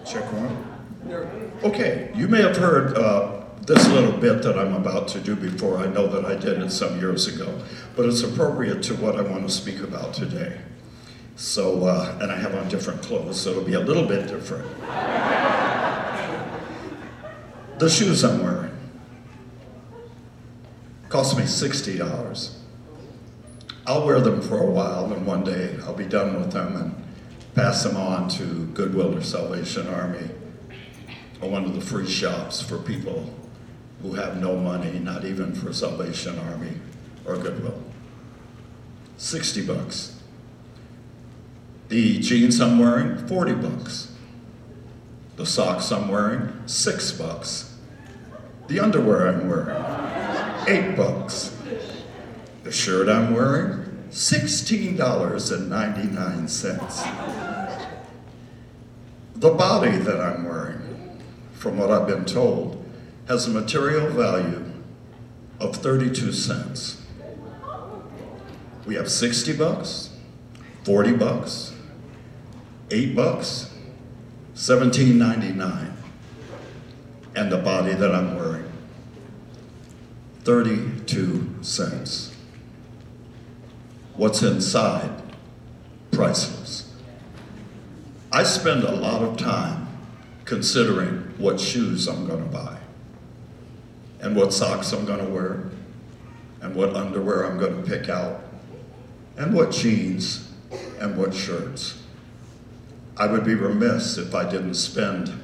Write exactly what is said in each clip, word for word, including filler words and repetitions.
Check one. Okay, you may have heard uh, this little bit that I'm about to do before. I know that I did it some years ago, but it's appropriate to what I want to speak about today. So, uh, and I have on different clothes, so it'll be a little bit different. The shoes I'm wearing cost me sixty dollars. I'll wear them for a while, and one day I'll be done with them and pass them on to Goodwill or Salvation Army or one of the free shops for people who have no money, not even for Salvation Army or Goodwill. sixty bucks. The jeans I'm wearing, forty bucks. The socks I'm wearing, six bucks. The underwear I'm wearing, eight bucks. The shirt I'm wearing, sixteen dollars and ninety-nine cents. The body that I'm wearing, from what I've been told, has a material value of thirty-two cents. We have sixty bucks, forty bucks, eight bucks, seventeen ninety-nine, and the body that I'm wearing, thirty-two cents. What's inside? Priceless. I spend a lot of time considering what shoes I'm going to buy, and what socks I'm going to wear, and what underwear I'm going to pick out, and what jeans and what shirts. I would be remiss if I didn't spend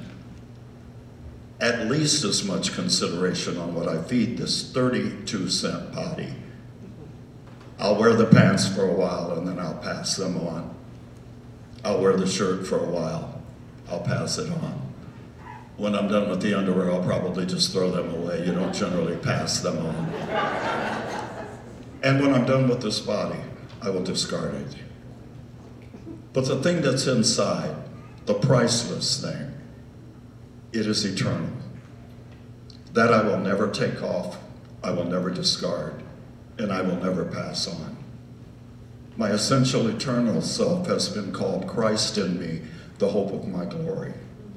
at least as much consideration on what I feed this thirty-two cent body. I'll wear the pants for a while and then I'll pass them on. I'll wear the shirt for a while. I'll pass it on. When I'm done with the underwear, I'll probably just throw them away. You don't generally pass them on. And when I'm done with this body, I will discard it. But the thing that's inside, the priceless thing, it is eternal. That I will never take off, I will never discard, and I will never pass on. My essential eternal self has been called Christ in me, the hope of my glory.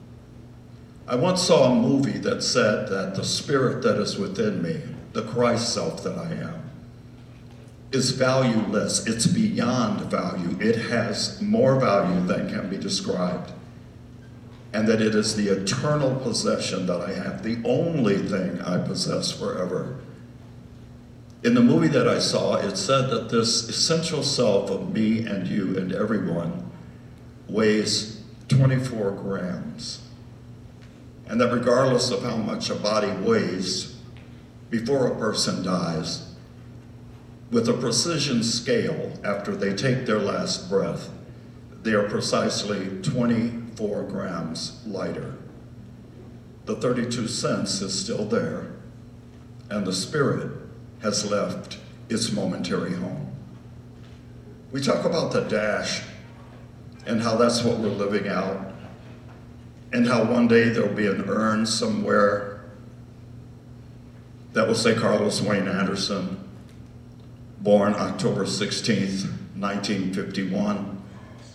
I once saw a movie that said that the spirit that is within me, the Christ self that I am, is valueless. It's beyond value. It has more value than can be described. And that it is the eternal possession that I have, the only thing I possess forever. In the movie that I saw, it said that this essential self of me and you and everyone weighs twenty-four grams. And that regardless of how much a body weighs, before a person dies, with a precision scale, after they take their last breath, they are precisely twenty-four grams lighter. The thirty-two cents is still there, and the spirit has left its momentary home. We talk about the dash and how that's what we're living out, and how one day there'll be an urn somewhere that will say Carlos Wayne Anderson, born October sixteenth, nineteen fifty-one,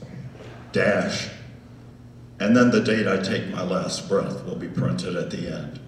dash, and then the date I take my last breath will be printed at the end.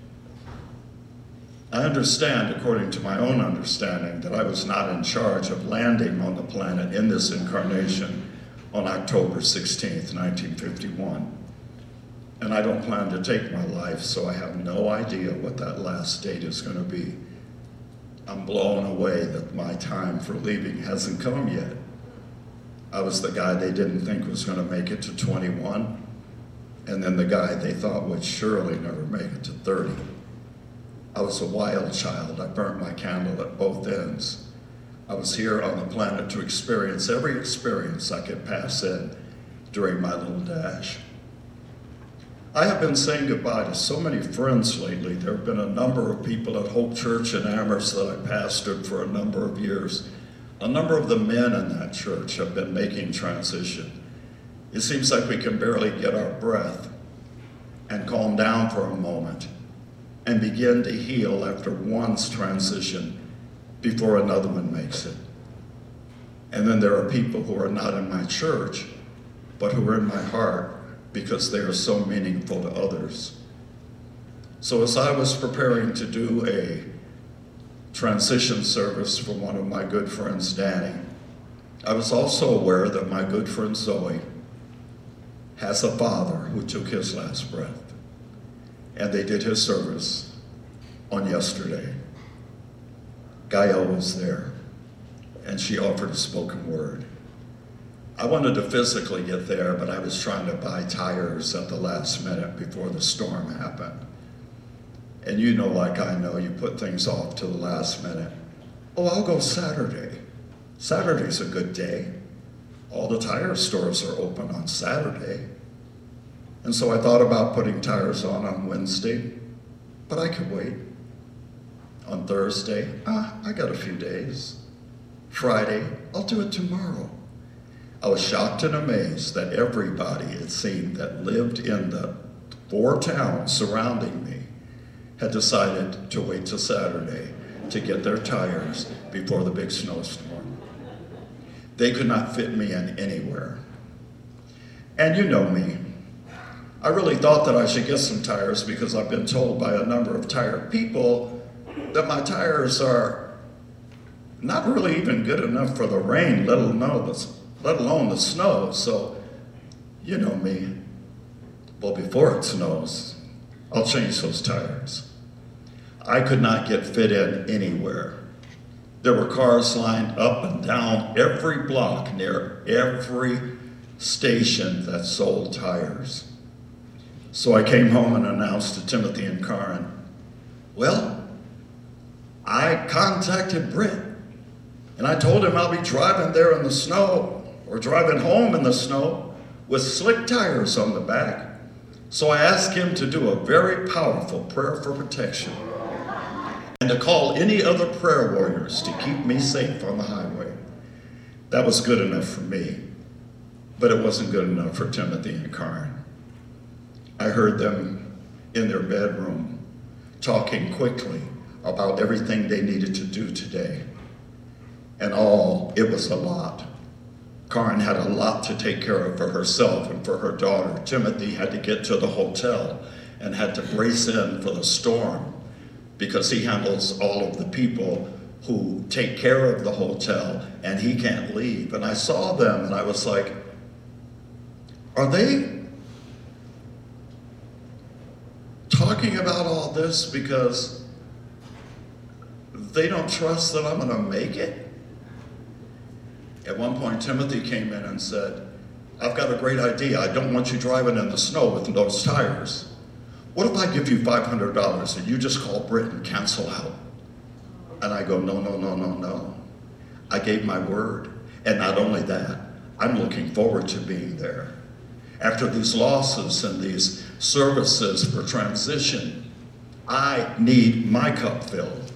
I understand, according to my own understanding, that I was not in charge of landing on the planet in this incarnation on October sixteenth, nineteen fifty-one. And I don't plan to take my life, so I have no idea what that last date is going to be. I'm blown away that my time for leaving hasn't come yet. I was the guy they didn't think was going to make it to twenty-one, and then the guy they thought would surely never make it to thirty. I was a wild child. I burnt my candle at both ends. I was here on the planet to experience every experience I could pass in during my little dash. I have been saying goodbye to so many friends lately. There have been a number of people at Hope Church in Amherst that I pastored for a number of years. A number of the men in that church have been making transition. It seems like we can barely get our breath and calm down for a moment and begin to heal after one's transition before another one makes it. And then there are people who are not in my church, but who are in my heart, because they are so meaningful to others. So as I was preparing to do a transition service for one of my good friends, Danny, I was also aware that my good friend Zoe has a father who took his last breath, and they did his service on yesterday. Gael was there, and she offered a spoken word. I wanted to physically get there, but I was trying to buy tires at the last minute before the storm happened. And you know, like I know, you put things off to the last minute. Oh, I'll go Saturday. Saturday's a good day. All the tire stores are open on Saturday. And so I thought about putting tires on on Wednesday, but I could wait. On Thursday, ah, I got a few days. Friday, I'll do it tomorrow. I was shocked and amazed that everybody, it seemed, that lived in the four towns surrounding me had decided to wait till Saturday to get their tires before the big snowstorm. They could not fit me in anywhere. And you know me. I really thought that I should get some tires because I've been told by a number of tire people that my tires are not really even good enough for the rain, let alone the, let alone the snow. So, you know me. Well, before it snows, I'll change those tires. I could not get fit in anywhere. There were cars lined up and down every block near every station that sold tires. So I came home and announced to Timothy and Karen, well, I contacted Britt, and I told him I'll be driving there in the snow, or driving home in the snow, with slick tires on the back. So I asked him to do a very powerful prayer for protection, and to call any other prayer warriors to keep me safe on the highway. That was good enough for me, but it wasn't good enough for Timothy and Karen. I heard them in their bedroom talking quickly about everything they needed to do today. And all, it was a lot. Karen had a lot to take care of for herself and for her daughter. Timothy had to get to the hotel and had to brace in for the storm because he handles all of the people who take care of the hotel and he can't leave. And I saw them and I was like, are they talking about all this because they don't trust that I'm gonna make it? At one point, Timothy came in and said, I've got a great idea. I don't want you driving in the snow with those tires. What if I give you five hundred dollars and you just call Britt and cancel out? And I go, no, no, no, no, no. I gave my word. And not only that, I'm looking forward to being there. After these losses and these services for transition, I need my cup filled.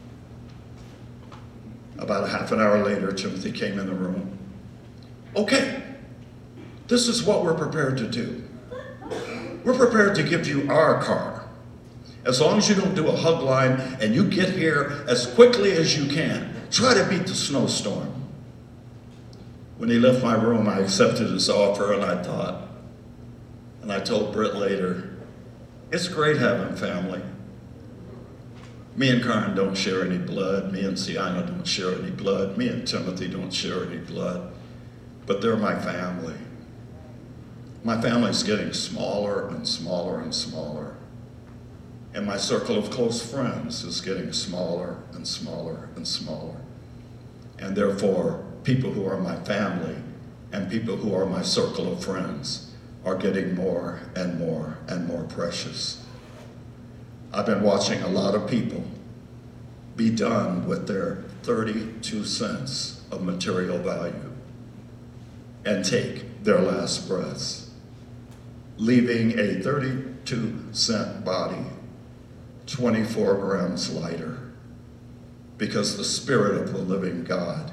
About a half an hour later, Timothy came in the room. Okay, this is what we're prepared to do. We're prepared to give you our car. As long as you don't do a hug line and you get here as quickly as you can. Try to beat the snowstorm. When he left my room, I accepted his offer and I thought, and I told Britt later, it's great having family. Me and Karen don't share any blood. Me and Sienna don't share any blood. Me and Timothy don't share any blood. But they're my family. My family's getting smaller and smaller and smaller. And my circle of close friends is getting smaller and smaller and smaller. And therefore, people who are my family and people who are my circle of friends are getting more and more and more precious. I've been watching a lot of people be done with their thirty-two cents of material value and take their last breaths, leaving a thirty-two cent body twenty-four grams lighter because the Spirit of the living God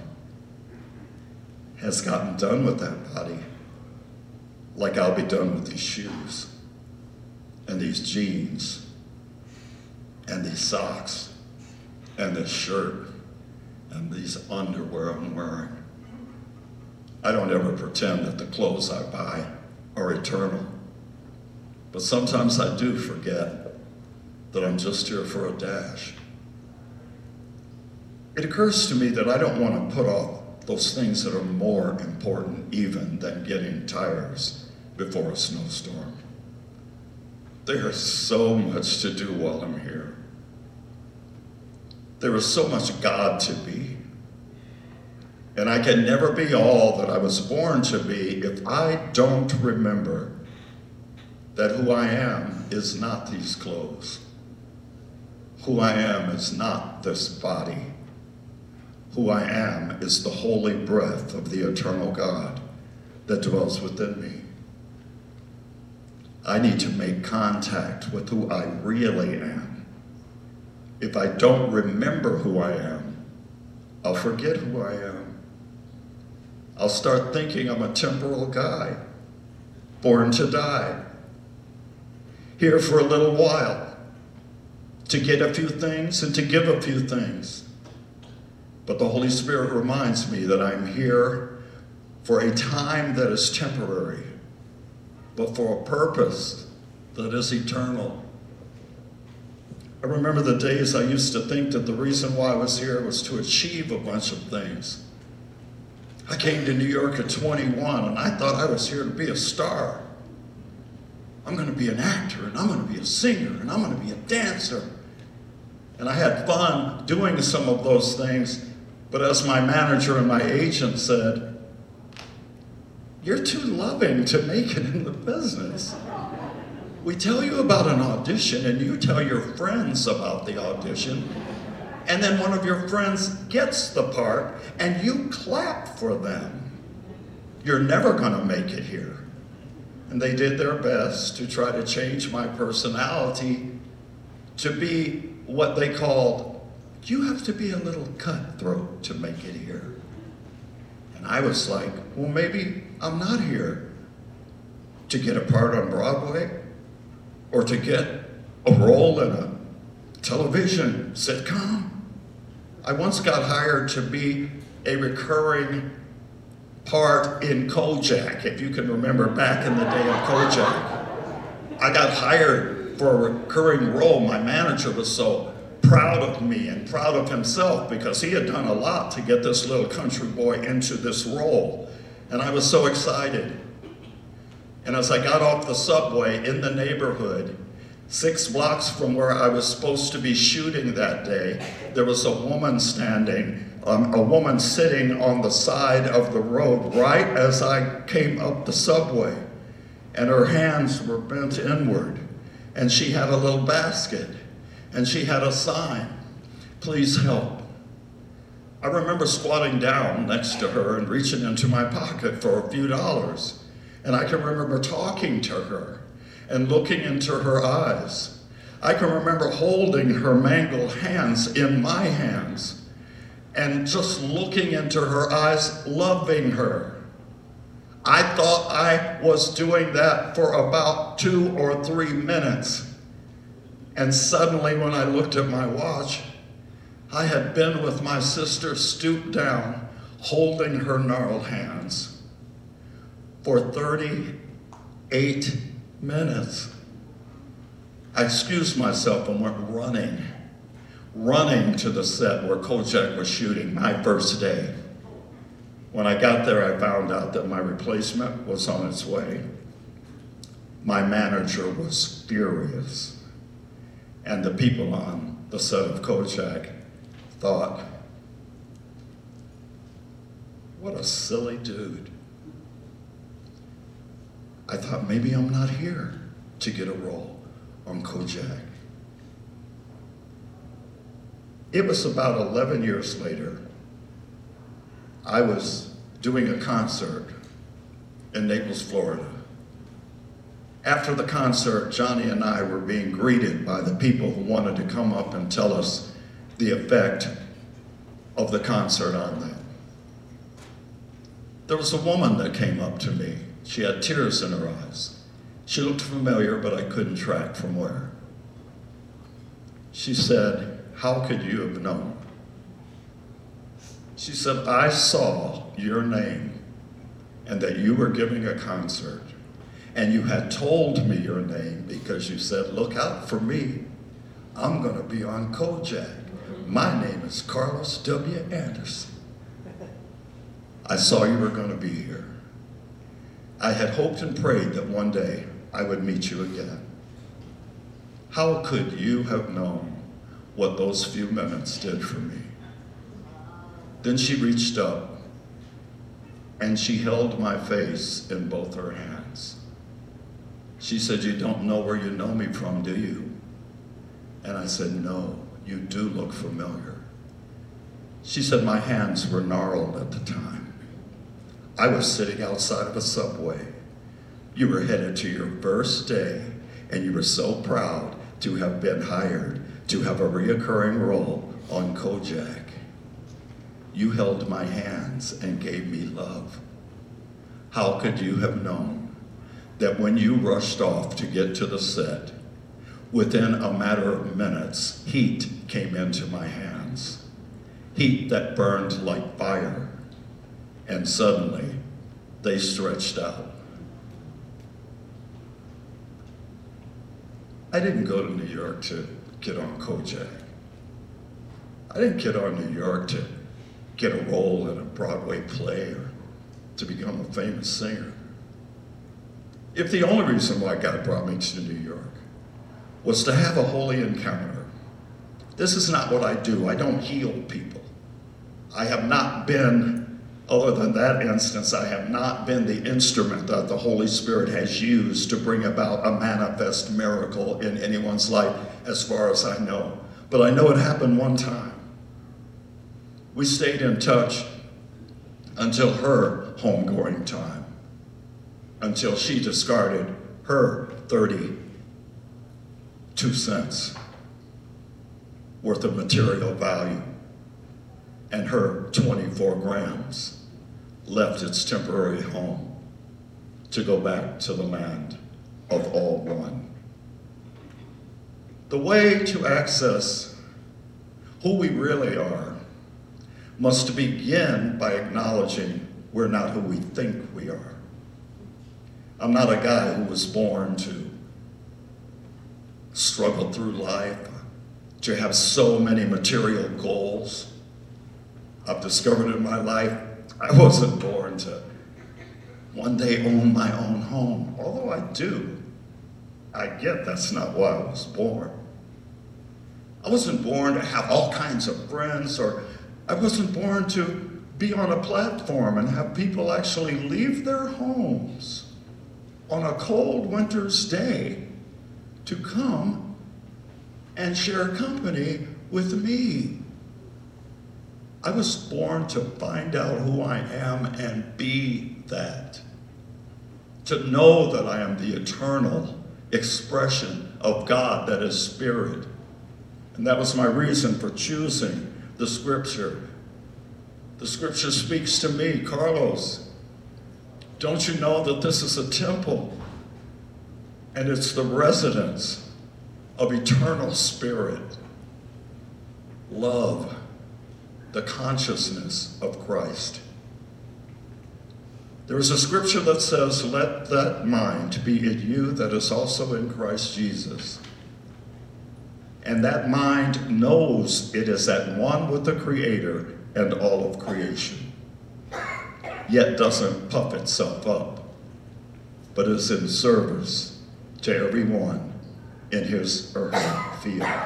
has gotten done with that body like I'll be done with these shoes and these jeans and these socks and this shirt and these underwear I'm wearing. I don't ever pretend that the clothes I buy are eternal. But sometimes I do forget that I'm just here for a dash. It occurs to me that I don't want to put off those things that are more important even than getting tires before a snowstorm. There is so much to do while I'm here. There is so much God to be. And I can never be all that I was born to be if I don't remember that who I am is not these clothes. Who I am is not this body. Who I am is the holy breath of the eternal God that dwells within me. I need to make contact with who I really am. If I don't remember who I am, I'll forget who I am. I'll start thinking I'm a temporal guy, born to die, here for a little while, to get a few things and to give a few things. But the Holy Spirit reminds me that I'm here for a time that is temporary, but for a purpose that is eternal. I remember the days I used to think that the reason why I was here was to achieve a bunch of things. I came to New York at twenty-one, and I thought I was here to be a star. I'm going to be an actor, and I'm going to be a singer, and I'm going to be a dancer. And I had fun doing some of those things, but as my manager and my agent said, "You're too loving to make it in the business. We tell you about an audition, and you tell your friends about the audition, and then one of your friends gets the part, and you clap for them. You're never going to make it here." And they did their best to try to change my personality to be what they called, "You have to be a little cutthroat to make it here." And I was like, well, maybe I'm not here to get a part on Broadway or to get a role in a television sitcom. I once got hired to be a recurring part in Kojak, if you can remember back in the day of Kojak. I got hired for a recurring role. My manager was so proud of me and proud of himself because he had done a lot to get this little country boy into this role. And I was so excited. And as I got off the subway in the neighborhood, six blocks from where I was supposed to be shooting that day, there was a woman standing, um, a woman sitting on the side of the road right as I came up the subway. And her hands were bent inward. And she had a little basket. And she had a sign, "Please help." I remember squatting down next to her and reaching into my pocket for a few dollars. And I can remember talking to her and looking into her eyes. I can remember holding her mangled hands in my hands and just looking into her eyes, loving her. I thought I was doing that for about two or three minutes. And suddenly when I looked at my watch, I had been with my sister stooped down, holding her gnarled hands for thirty-eight minutes. I excused myself and went running, running to the set where Kojak was shooting my first day. When I got there, I found out that my replacement was on its way. My manager was furious. And the people on the set of Kojak thought, what a silly dude. I thought maybe I'm not here to get a role on Kojak. It was about eleven years later. I was doing a concert in Naples, Florida. After the concert, Johnny and I were being greeted by the people who wanted to come up and tell us the effect of the concert on them. There was a woman that came up to me. She had tears in her eyes. She looked familiar, but I couldn't track from where. She said, "How could you have known?" She said, "I saw your name and that you were giving a concert. And you had told me your name because you said, look out for me. I'm going to be on Kojak. My name is Carlos W. Anderson. I saw you were going to be here. I had hoped and prayed that one day I would meet you again. How could you have known what those few minutes did for me? Then she reached up and she held my face in both her hands. She said, you don't know where you know me from, do you? And I said, no, you do look familiar. She said, my hands were gnarled at the time. I was sitting outside of a subway. You were headed to your first day, and you were so proud to have been hired to have a reoccurring role on Kojak. You held my hands and gave me love. How could you have known that when you rushed off to get to the set, within a matter of minutes, heat came into my hands, heat that burned like fire, and suddenly they stretched out. I didn't go to New York to get on Kojak. I didn't get on New York to get a role in a Broadway play or to become a famous singer. If the only reason why God brought me to New York was to have a holy encounter, this is not what I do. I don't heal people. I have not been, other than that instance, I have not been the instrument that the Holy Spirit has used to bring about a manifest miracle in anyone's life, as far as I know. But I know it happened one time. We stayed in touch until her homegoing time, until she discarded her thirty-two cents worth of material value, and her twenty-four grams left its temporary home to go back to the land of all one. The way to access who we really are must begin by acknowledging we're not who we think we are. I'm not a guy who was born to struggle through life, to have so many material goals. I've discovered in my life I wasn't born to one day own my own home, although I do. I get that's not why I was born. I wasn't born to have all kinds of friends, or I wasn't born to be on a platform and have people actually leave their homes on a cold winter's day to come and share company with me. I was born to find out who I am and be that. To know that I am the eternal expression of God that is spirit. And that was my reason for choosing the scripture. The scripture speaks to me, Carlos. Don't you know that this is a temple? And it's the residence of eternal spirit, love, the consciousness of Christ. There is a scripture that says, let that mind be in you that is also in Christ Jesus. And that mind knows it is at one with the Creator and all of creation, yet doesn't puff itself up, but is in service to everyone in his or her field.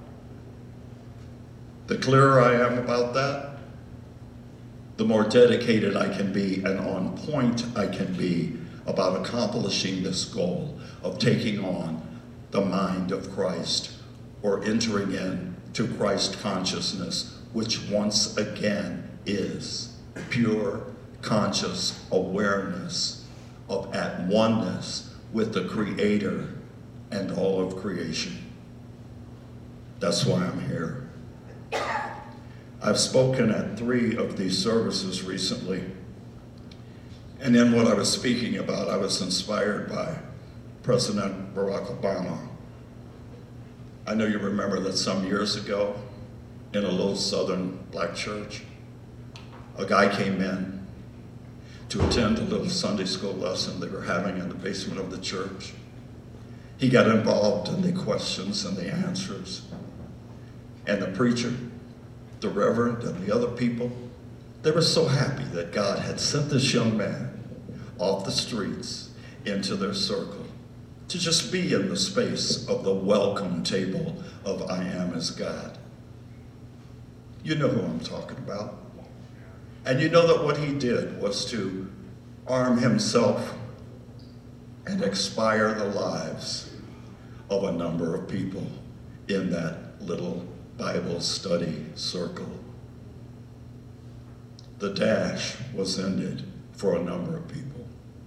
The clearer I am about that, the more dedicated I can be and on point I can be about accomplishing this goal of taking on the mind of Christ, or entering into Christ consciousness, which once again is pure conscious awareness of at oneness with the Creator and all of creation. That's why I'm here. I've spoken at three of these services recently, and in what I was speaking about, I was inspired by President Barack Obama. I know you remember that some years ago, in a little southern black church, a guy came in to attend a little Sunday school lesson they were having in the basement of the church. He got involved in the questions and the answers. And the preacher, the reverend, and the other people, they were so happy that God had sent this young man off the streets into their circle to just be in the space of the welcome table of I Am As God. You know who I'm talking about. And you know that what he did was to arm himself and expire the lives of a number of people in that little Bible study circle. The dash was ended for a number of people.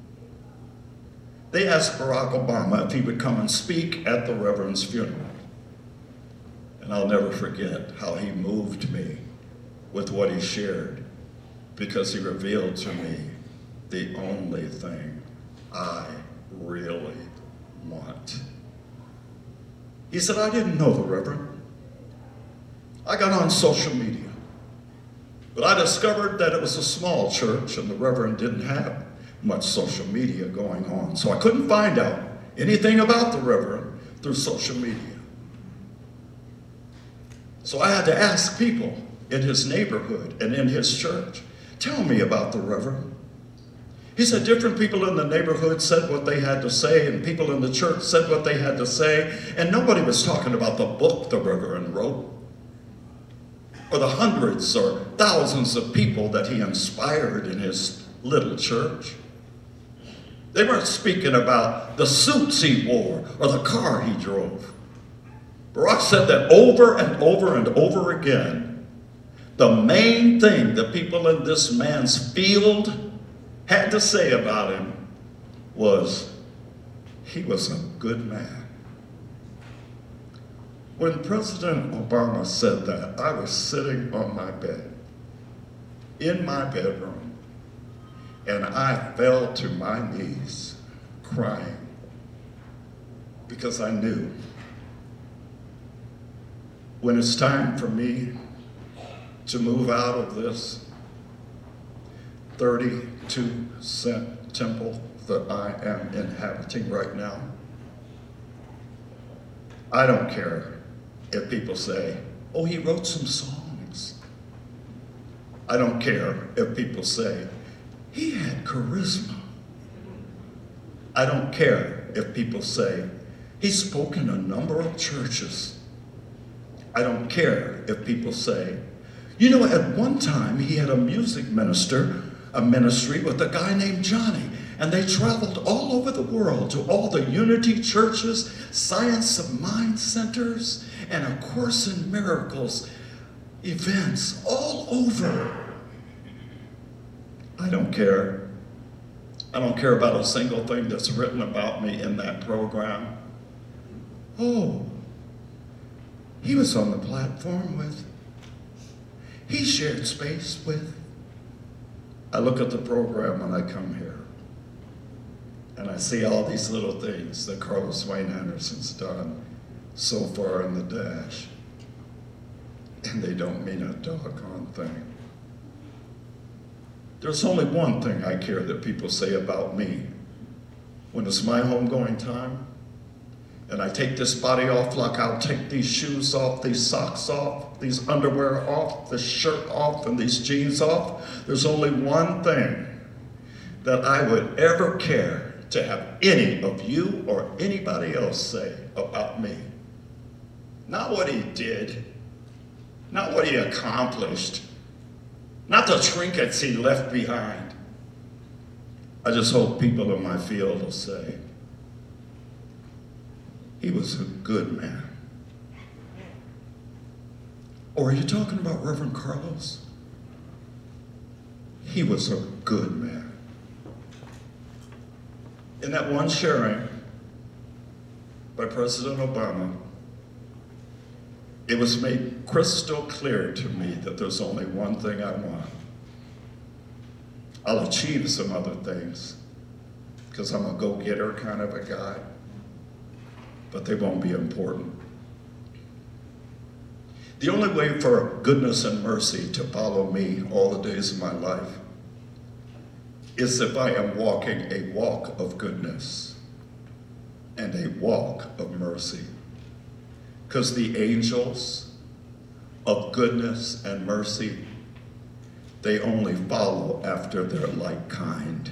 They asked Barack Obama if he would come and speak at the Reverend's funeral. And I'll never forget how he moved me with what he shared, because he revealed to me the only thing I really want. He said, I didn't know the Reverend. I got on social media, but I discovered that it was a small church and the Reverend didn't have much social media going on. So I couldn't find out anything about the Reverend through social media. So I had to ask people in his neighborhood and in his church, tell me about the Reverend. He said different people in the neighborhood said what they had to say, and people in the church said what they had to say, and nobody was talking about the book the Reverend wrote, or the hundreds or thousands of people that he inspired in his little church. They weren't speaking about the suits he wore or the car he drove. Barack said that over and over and over again, the main thing the people in this man's field had to say about him was, he was a good man. When President Obama said that, I was sitting on my bed, in my bedroom, and I fell to my knees crying because I knew when it's time for me to move out of this thirty-two cent temple that I am inhabiting right now, I don't care if people say, oh, he wrote some songs. I don't care if people say, he had charisma. I don't care if people say, he spoke in a number of churches. I don't care if people say, you know, at one time he had a music minister, a ministry with a guy named Johnny, and they traveled all over the world to all the Unity churches, Science of Mind centers, and A Course in Miracles events all over. I don't care. I don't care about a single thing that's written about me in that program. Oh, he was on the platform with, he shared space with. I look at the program when I come here, and I see all these little things that Carlos Wayne Anderson's done so far in the dash, and they don't mean a doggone thing. There's only one thing I care that people say about me. When it's my homegoing time, and I take this body off like I'll take these shoes off, these socks off, these underwear off, this shirt off, and these jeans off, there's only one thing that I would ever care to have any of you or anybody else say about me. Not what he did, not what he accomplished, not the trinkets he left behind. I just hope people in my field will say, he was a good man. Or are you talking about Reverend Carlos? He was a good man. In that one sharing by President Obama, it was made crystal clear to me that there's only one thing I want. I'll achieve some other things because I'm a go-getter kind of a guy, but they won't be important. The only way for goodness and mercy to follow me all the days of my life is if I am walking a walk of goodness and a walk of mercy. Because the angels of goodness and mercy, they only follow after their like kind.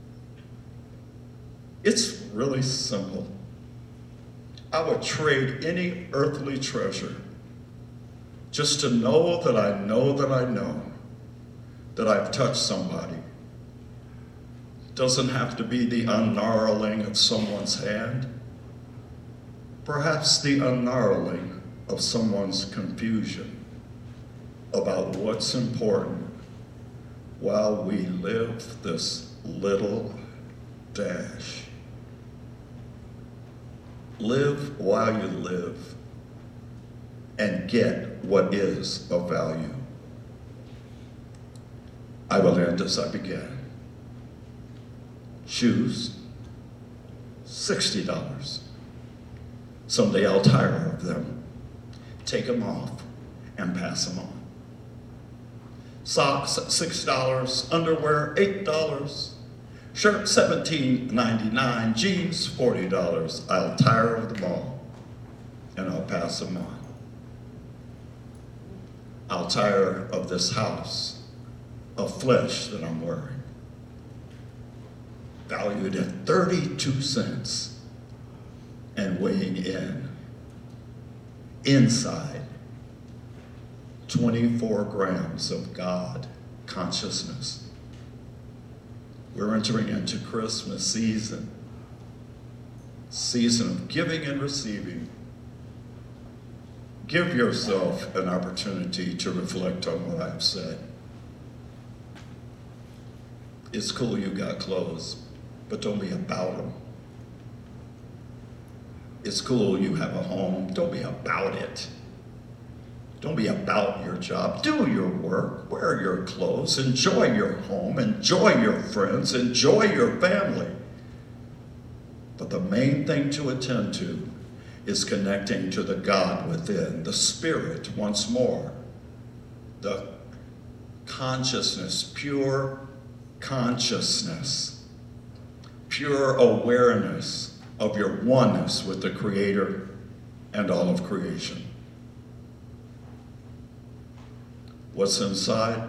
It's really simple. I would trade any earthly treasure just to know that I know that I know that I've touched somebody. Doesn't have to be the ungnarling of someone's hand. Perhaps the ungnarling of someone's confusion about what's important while we live this little dash. Live while you live and get what is of value. I will end as I began. Shoes, sixty dollars. Someday I'll tire of them, take them off, and pass them on. Socks, six dollars. Underwear, eight dollars. Shirt, seventeen ninety-nine. Jeans, forty dollars. I'll tire of them all, and I'll pass them on. I'll tire of this house of flesh that I'm wearing, valued at thirty-two cents and weighing in, inside, twenty-four grams of God consciousness. We're entering into Christmas season, season of giving and receiving. Give yourself an opportunity to reflect on what I've said. It's cool you got clothes, but don't be about them. It's cool you have a home, don't be about it. Don't be about your job. Do your work, wear your clothes, enjoy your home, enjoy your friends, enjoy your family. But the main thing to attend to is connecting to the God within, the Spirit once more, the consciousness, pure consciousness, pure awareness of your oneness with the Creator and all of creation. What's inside?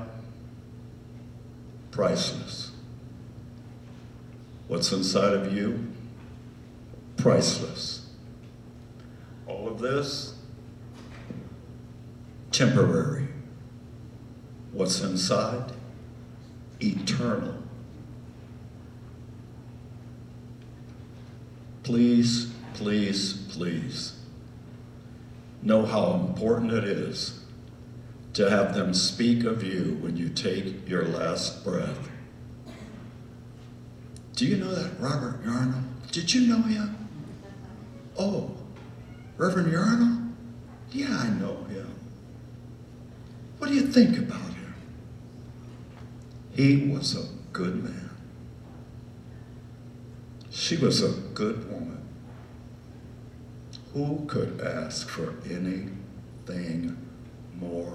Priceless. What's inside of you? Priceless. All of this? Temporary. What's inside? Eternal. Please, please, please know how important it is to have them speak of you when you take your last breath. Do you know that Robert Yarnall? Did you know him? Oh, Reverend Yarnall? Yeah, I know him. What do you think about him? He was a good man. She was a good woman. Who could ask for anything more?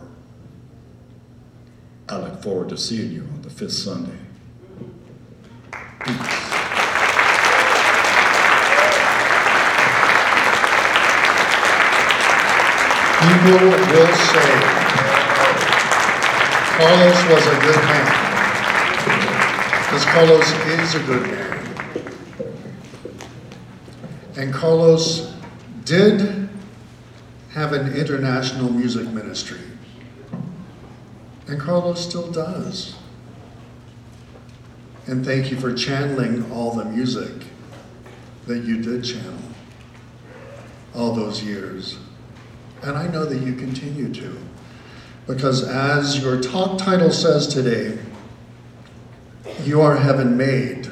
I look forward to seeing you on the fifth Sunday. Peace. People will say, Carlos was a good man. Because Carlos is a good man. And Carlos did have an international music ministry. And Carlos still does. And thank you for channeling all the music that you did channel all those years. And I know that you continue to. Because as your talk title says today, you are heaven made.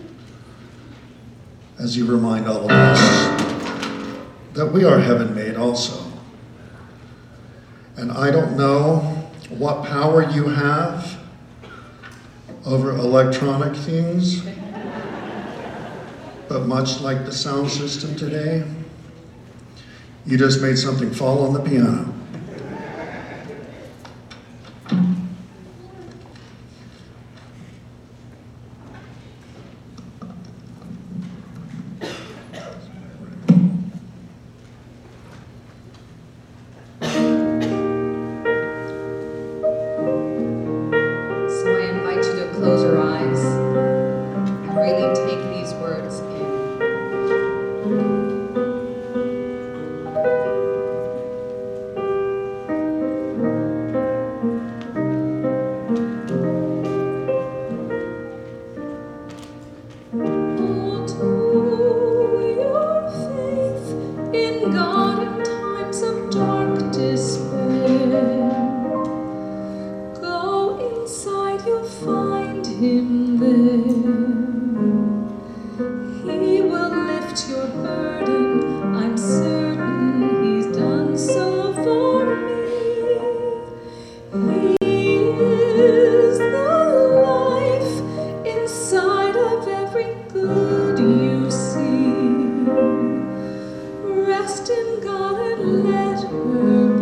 As you remind all of us that we are heaven made also. And I don't know what power you have over electronic things, but much like the sound system today, you just made something fall on the piano. in God in times of dark despair. Go inside, you'll find Him there. He will lift your burden, I'm certain He's done so for me. He is the life inside of every good you see. Rest in God and let her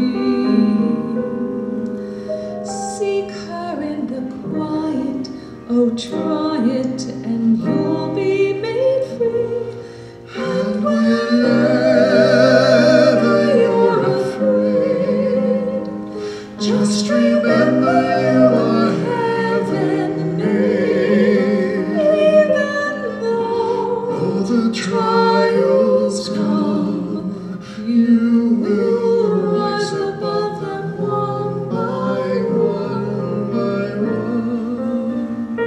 be. Seek her in the quiet, oh try it and you'll be made free. And whenever you're afraid, just remember you are heaven made. Even though Though the trials come, you will rise above them one by one by one.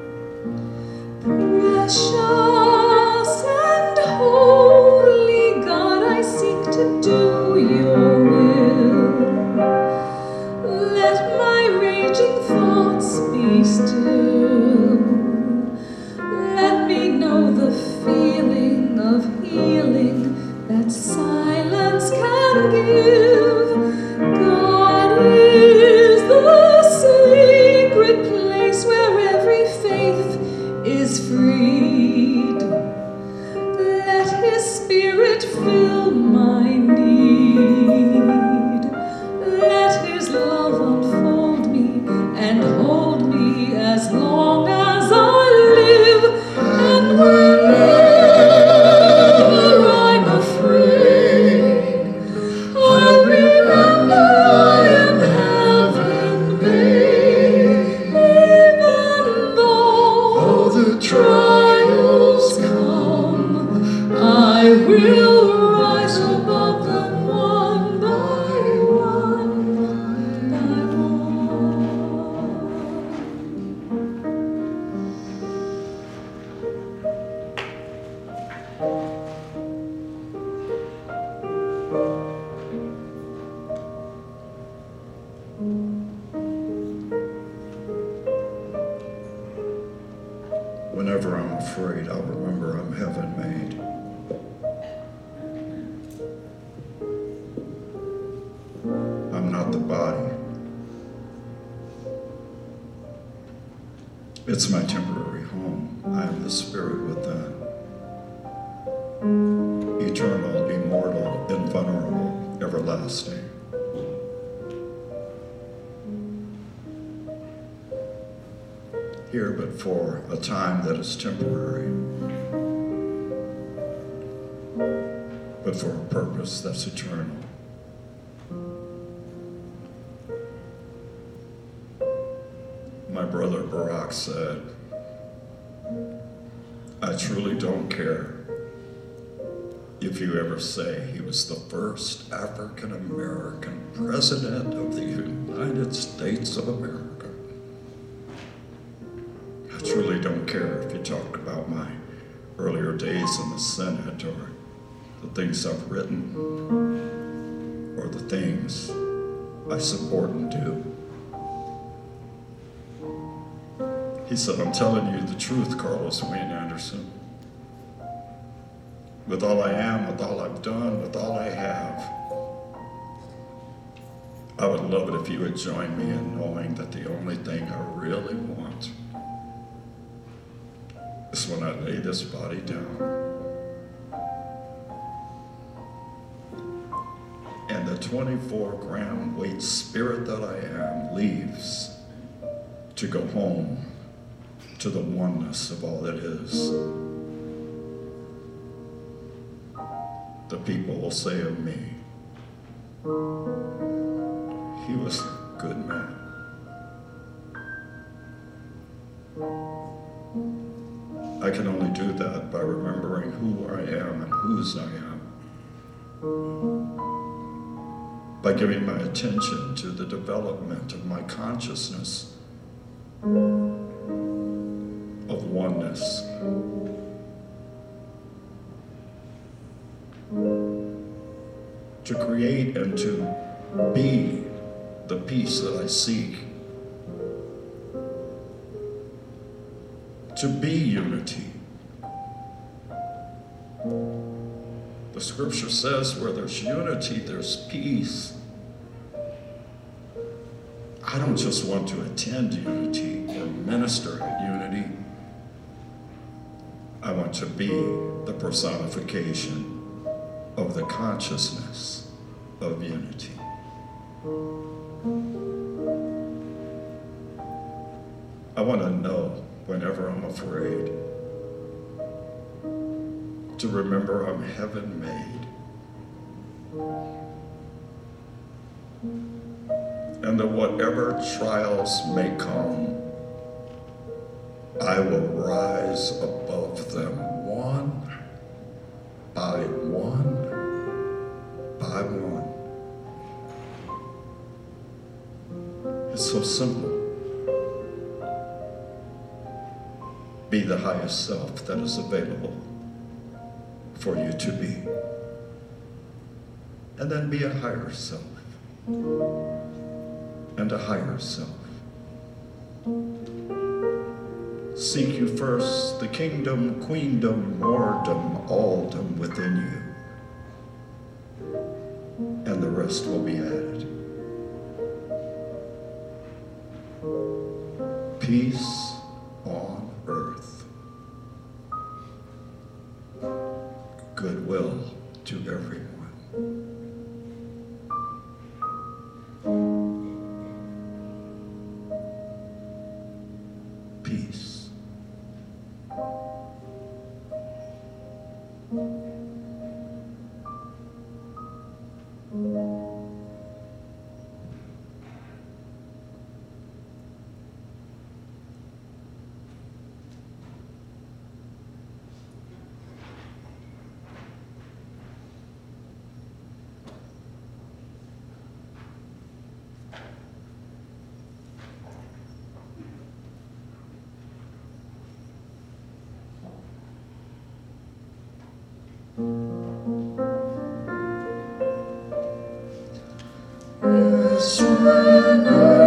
Precious and holy God, I seek to do your will. Let my raging thoughts be still. Let me know the feeling of healing that silence can give. God is the sacred place where every faith is freed. Let His Spirit fill my need. Let His love unfold me and hold me as long as I live. And whenever I'm afraid, I'll remember I am heaven made. Even though Though the trials come, I will rise above them one by one, by one. Whenever I'm afraid, I'll remember I'm heaven made. I'm not the body. It's my temporary home. I am the spirit within. Eternal, immortal, invulnerable, everlasting. Here but for a time that is temporary, but for a purpose that's eternal. My brother Barack said, I truly don't care if you ever say he was the first African American president of the United States of America. I truly don't care if you talk about my earlier days in the Senate or the things I've written or the things I support and do. He said, I'm telling you the truth, Carlos Wayne Anderson. With all I am, with all I've done, with all I have, I would love it if you would join me in knowing that the only thing I really want is when I lay this body down and the twenty-four gram weight spirit that I am leaves to go home to the oneness of all that is. The people will say of me, he was a good man. I can only do that by remembering who I am and whose I am. By giving my attention to the development of my consciousness of oneness. to create and to be the peace that I seek. To be unity. The scripture says where there's unity, there's peace. I don't just want to attend unity or minister at unity. I want to be the personification of the consciousness of unity. I want to know whenever I'm afraid to remember I'm heaven made. And that whatever trials may come, I will rise above them one by one by one. It's so simple. Be the highest self that is available for you to be. And then be a higher self. And a higher self. Seek you first the kingdom, queendom, lorddom, alldom within you. And the rest will be added. Peace on earth. Goodwill to everyone. Peace. Yes, when I